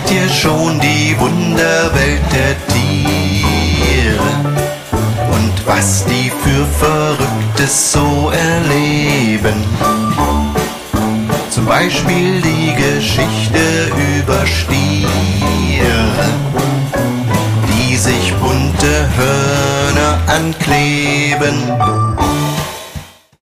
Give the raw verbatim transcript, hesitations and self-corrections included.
ihr schon die Wunderwelt der Tiere und was die für Verrücktes so erleben? Zum Beispiel die Geschichte über Stiere, die sich bunte Hörner ankleben.